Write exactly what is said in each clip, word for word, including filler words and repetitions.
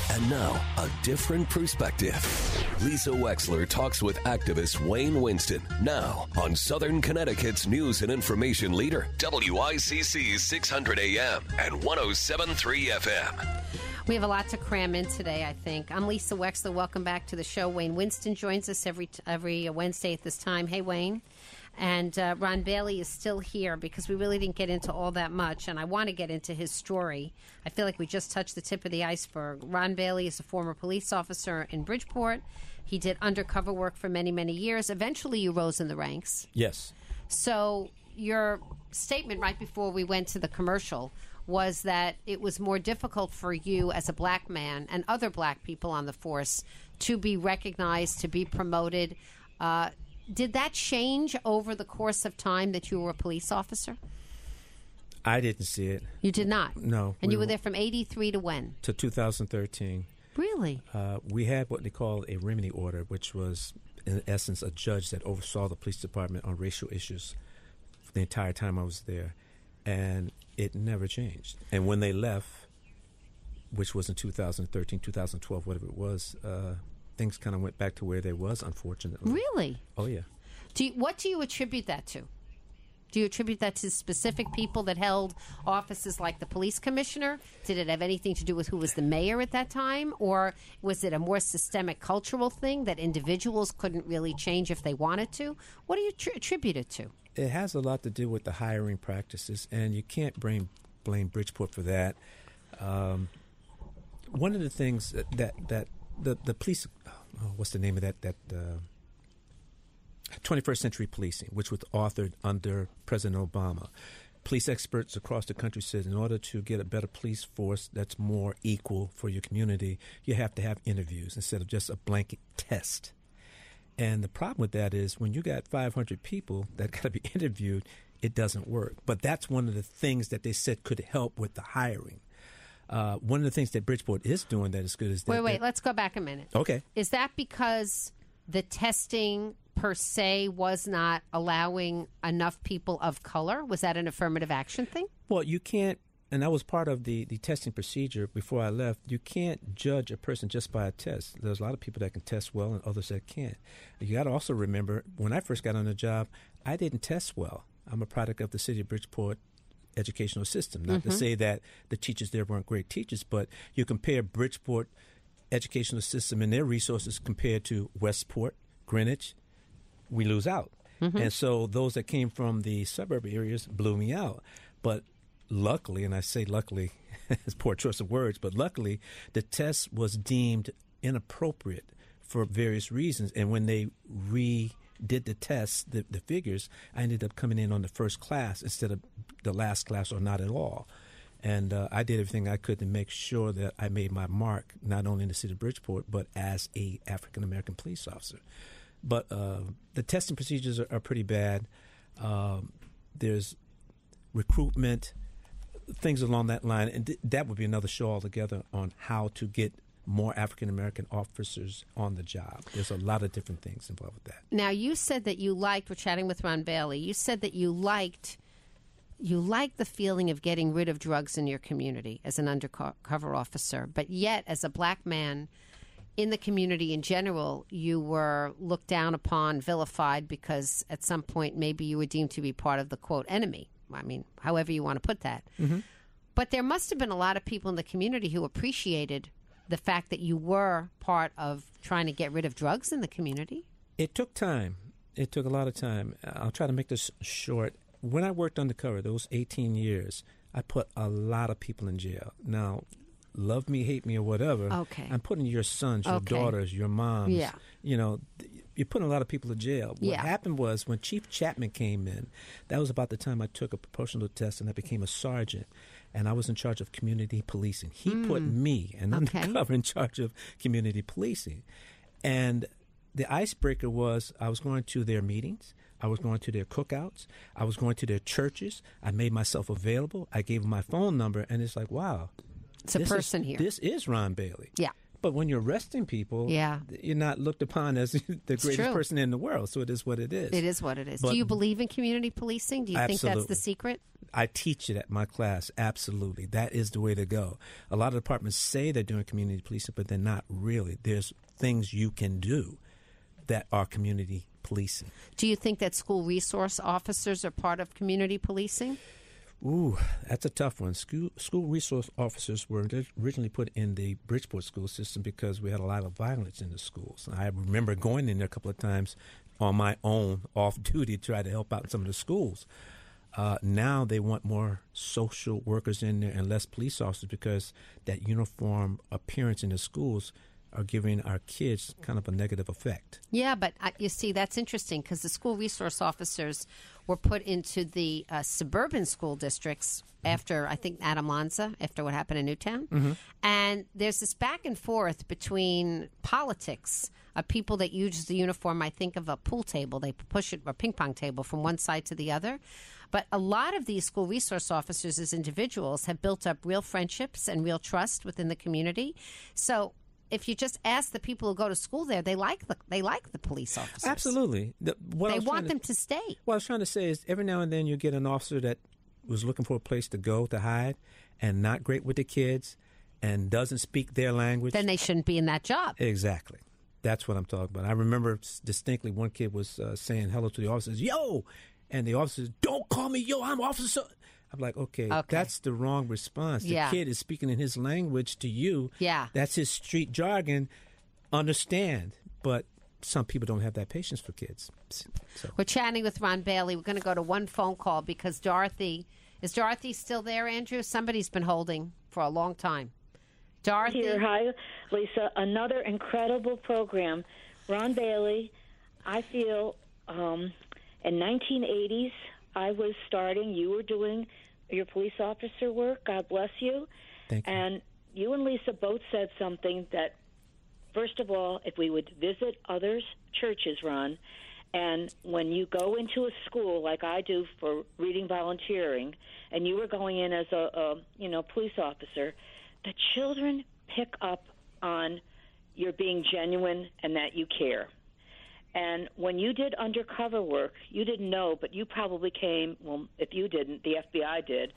And now, a different perspective. Lisa Wexler talks with activist Wayne Winston now on Southern Connecticut's news and information leader, W I C C six hundred A M and one oh seven point three F M. We have a lot to cram in today, I think. I'm Lisa Wexler. Welcome back to the show. Wayne Winston joins us every every Wednesday at this time. Hey, Wayne. And uh, Ron Bailey is still here because we really didn't get into all that much, and I want to get into his story. I feel like we just touched the tip of the iceberg. Ron Bailey is a former police officer in Bridgeport. He did undercover work for many, many years. Eventually, you rose in the ranks. Yes. So your statement right before we went to the commercial was that it was more difficult for you as a black man and other black people on the force to be recognized, to be promoted. Uh, did that change over the course of time that you were a police officer? I didn't see it. You did not? No. And we you were there from eighty-three to when? To two thousand thirteen. Really? Uh, we had what they call a remedy order, which was, in essence, a judge that oversaw the police department on racial issues the entire time I was there. And it never changed. And when they left, which was in two thousand thirteen, two thousand twelve, whatever it was, uh, things kind of went back to where they was, unfortunately. Really? Oh, yeah. Do you, what do you attribute that to? Do you attribute that to specific people that held offices like the police commissioner? Did it have anything to do with who was the mayor at that time? Or was it a more systemic cultural thing that individuals couldn't really change if they wanted to? What do you tr- attribute it to? It has a lot to do with the hiring practices, and you can't blame, blame Bridgeport for that. Um, one of the things that, that, that the, the police, oh, what's the name of that, that uh, twenty-first Century Policing, which was authored under President Obama. Police experts across the country said in order to get a better police force that's more equal for your community, you have to have interviews instead of just a blanket test. And the problem with that is when you got five hundred people that got to be interviewed, it doesn't work. But that's one of the things that they said could help with the hiring. Uh, one of the things that Bridgeport is doing that is good is that... Wait, wait, let's go back a minute. Okay. Is that because the testing per se was not allowing enough people of color? Was that an affirmative action thing? Well, you can't, and that was part of the, the testing procedure before I left, you can't judge a person just by a test. There's a lot of people that can test well and others that can't. You got to also remember, when I first got on the job, I didn't test well. I'm a product of the city of Bridgeport educational system. Not mm-hmm. to say that the teachers there weren't great teachers, but you compare Bridgeport educational system and their resources compared to Westport, Greenwich, we lose out. Mm-hmm. And so those that came from the suburb areas blew me out. But luckily, and I say luckily, it's poor choice of words, but luckily the test was deemed inappropriate for various reasons. And when they redid the test, the, the figures, I ended up coming in on the first class instead of the last class or not at all. And uh, I did everything I could to make sure that I made my mark, not only in the city of Bridgeport, but as a African-American police officer. But uh, the testing procedures are, are pretty bad. Um, there's recruitment, things along that line. And th- that would be another show altogether on how to get more African-American officers on the job. There's a lot of different things involved with that. Now, you said that you liked, we're chatting with Ron Bailey, you said that you liked you liked the feeling of getting rid of drugs in your community as an undercover officer, but yet as a black man in the community in general, you were looked down upon, vilified, because at some point maybe you were deemed to be part of the, quote, enemy. I mean, however you want to put that. Mm-hmm. But there must have been a lot of people in the community who appreciated the fact that you were part of trying to get rid of drugs in the community. It took time. It took a lot of time. I'll try to make this short. When I worked undercover, those eighteen years, I put a lot of people in jail. Now, love me, hate me, or whatever. Okay. I'm putting your sons, your okay. daughters, your moms. Yeah. You know, you're putting a lot of people in jail. What yeah. happened was when Chief Chapman came in, that was about the time I took a proportional test and I became a sergeant. And I was in charge of community policing. He mm. put me, an okay. undercover, in charge of community policing. And the icebreaker was I was going to their meetings. I was going to their cookouts. I was going to their churches. I made myself available. I gave them my phone number. And it's like, wow. It's a person is, here. This is Ron Bailey. Yeah. But when you're arresting people, yeah. you're not looked upon as the greatest true. person in the world. So it is what it is. It is what it is. But Do you believe in community policing? Do you absolutely. think that's the secret? I teach it at my class. Absolutely. That is the way to go. A lot of departments say they're doing community policing, but they're not really. There's things you can do that are community policing. Do you think that school resource officers are part of community policing? Ooh, that's a tough one. School, school resource officers were originally put in the Bridgeport school system because we had a lot of violence in the schools. I remember going in there a couple of times on my own, off duty, to try to help out in some of the schools. Uh, now they want more social workers in there and less police officers because that uniform appearance in the schools are giving our kids kind of a negative effect. Yeah, but uh, you see, that's interesting because the school resource officers were put into the uh, suburban school districts after, I think, Adam Lanza, after what happened in Newtown. Mm-hmm. And there's this back and forth between politics of people that use the uniform. I think of a pool table. They push it, or ping pong table, from one side to the other. But a lot of these school resource officers as individuals have built up real friendships and real trust within the community. So if you just ask the people who go to school there, they like the they like the police officers. Absolutely. The, what they want them to, to stay. What I was trying to say is every now and then you get an officer that was looking for a place to go to hide and not great with the kids and doesn't speak their language. Then they shouldn't be in that job. Exactly. That's what I'm talking about. I remember distinctly one kid was uh, saying hello to the officers, yo! And the officers, don't call me yo, I'm officer. I'm like, okay, okay, that's the wrong response. The yeah. kid is speaking in his language to you. Yeah. That's his street jargon. Understand. But some people don't have that patience for kids. So. We're chatting with Ron Bailey. We're going to go to one phone call because Dorothy, is Dorothy still there, Andrew? Somebody's been holding for a long time. Dorothy. Here. Hi, Lisa. Another incredible program. Ron Bailey, I feel um, in nineteen eighties, I was starting. You were doing your police officer work. God bless you. Thank you. And you and Lisa both said something that, first of all, if we would visit others' churches, Ron, and when you go into a school like I do for reading volunteering, and you were going in as a, a you know police officer, the children pick up on your being genuine and that you care. And when you did undercover work, you didn't know, but you probably came, well, if you didn't, the F B I did.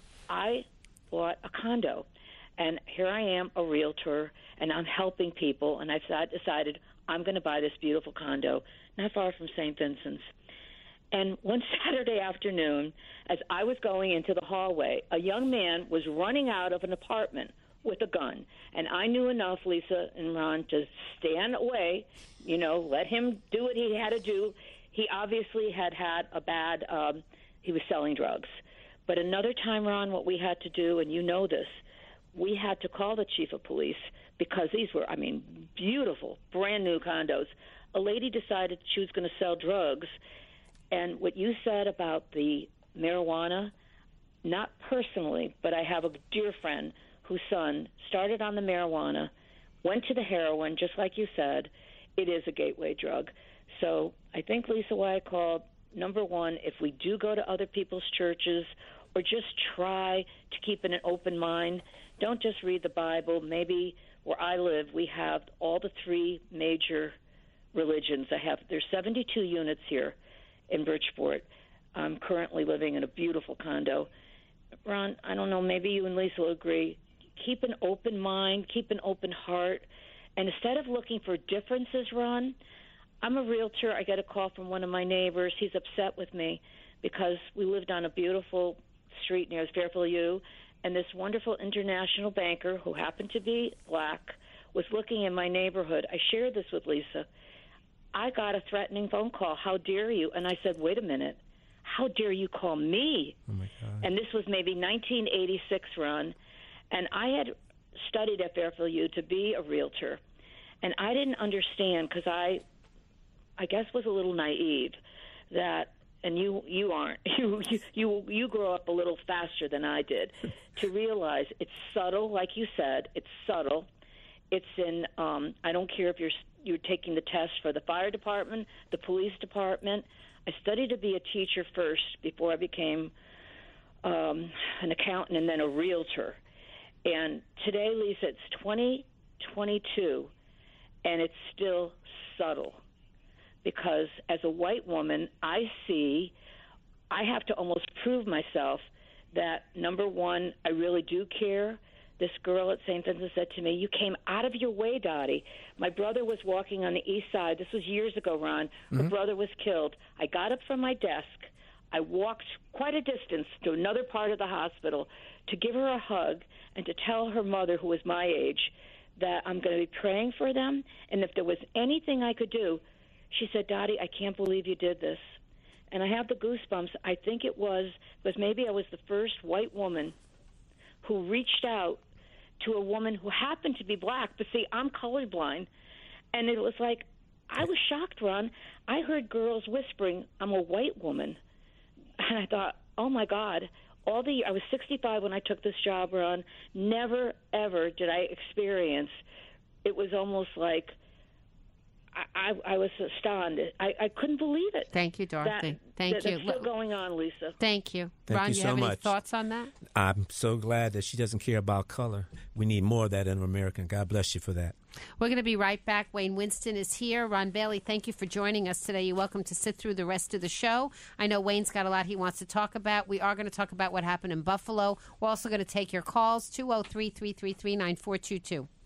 I bought a condo, and here I am, a realtor, and I'm helping people, and I've decided I'm going to buy this beautiful condo not far from Saint Vincent's. And one Saturday afternoon, as I was going into the hallway, a young man was running out of an apartment with a gun. And I knew enough, Lisa and Ron, to stand away, you know, let him do what he had to do. He obviously had had a bad, um, he was selling drugs. But another time, Ron, what we had to do, and you know this, we had to call the chief of police because these were, I mean, beautiful, brand new condos. A lady decided she was going to sell drugs. And what you said about the marijuana, not personally, but I have a dear friend whose son started on the marijuana, went to the heroin, just like you said. It is a gateway drug. So I think, Lisa, why I called, number one, if we do go to other people's churches or just try to keep an open mind, don't just read the Bible. Maybe where I live, we have all the three major religions. I have there's seventy-two units here in Bridgeport. I'm currently living in a beautiful condo. Ron, I don't know, maybe you and Lisa will agree. Keep an open mind, keep an open heart. And instead of looking for differences, Ron, I'm a realtor. I get a call from one of my neighbors. He's upset with me because we lived on a beautiful street near Fairfield U, and this wonderful international banker who happened to be black was looking in my neighborhood. I shared this with Lisa. I got a threatening phone call. How dare you? And I said, wait a minute. How dare you call me? Oh, my God. And this was maybe nineteen eighty-six, Ron. And I had studied at Fairfield U to be a realtor. And I didn't understand because I, I guess, was a little naive that, and you, you aren't, you, you, you, you grow up a little faster than I did, to realize it's subtle, like you said, it's subtle. It's in, um, I don't care if you're you're taking the test for the fire department, the police department. I studied to be a teacher first before I became um, an accountant and then a realtor. And today, Lisa, it's twenty twenty-two, and it's still subtle. Because as a white woman, I see, I have to almost prove myself that, number one, I really do care. This girl at Saint Vincent said to me, "You came out of your way, Dottie." My brother was walking on the east side. This was years ago, Ron. Her mm-hmm. brother was killed. I got up from my desk. I walked quite a distance to another part of the hospital to give her a hug and to tell her mother, who was my age, that I'm going to be praying for them. And if there was anything I could do, she said, "Dottie, I can't believe you did this." And I have the goosebumps. I think it was because maybe I was the first white woman who reached out to a woman who happened to be black. But see, I'm colorblind. And it was like, I was shocked, Ron. I heard girls whispering, "I'm a white woman." And I thought, oh, my God. All the I was sixty-five when I took this job, Ron. Never, ever did I experience. It was almost like I, I, I was astounded. I, I couldn't believe it. Thank you, Dorothy. That, Thank that, you. That's still going on, Lisa. Thank you. Thank Ron, you you so have any much. thoughts on that? I'm so glad that she doesn't care about color. We need more of that in America. God bless you for that. We're going to be right back. Wayne Winston is here. Ron Bailey, thank you for joining us today. You're welcome to sit through the rest of the show. I know Wayne's got a lot he wants to talk about. We are going to talk about what happened in Buffalo. We're also going to take your calls, two oh three, three three three, nine four two two.